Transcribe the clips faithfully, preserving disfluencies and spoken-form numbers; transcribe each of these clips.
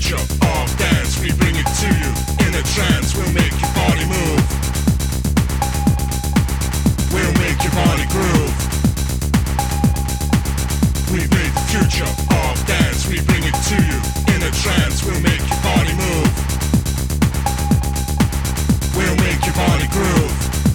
future of dance, we bring it to you. In a trance, we'll make your body move. We'll make your body groove. We made the future of dance, we bring it to you. In a trance, we'll make your body move. We'll make your body groove.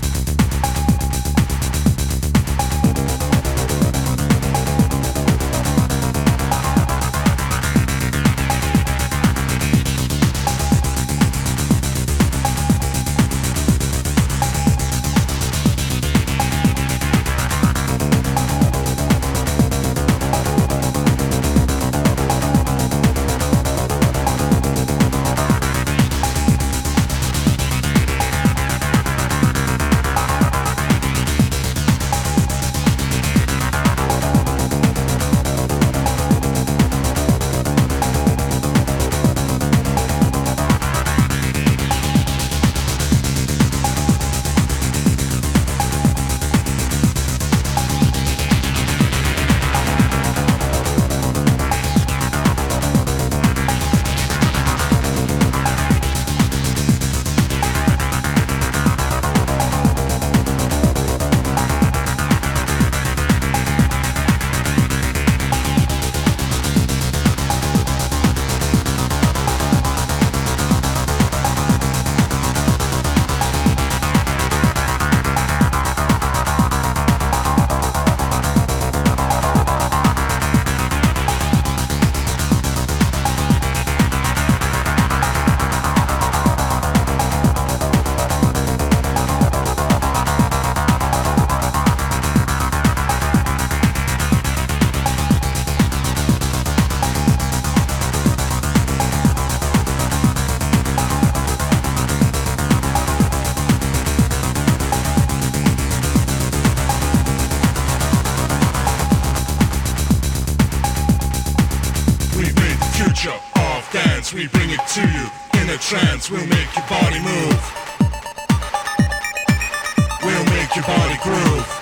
Future of dance, we bring it to you. In a trance, we'll make your body move. We'll make your body groove.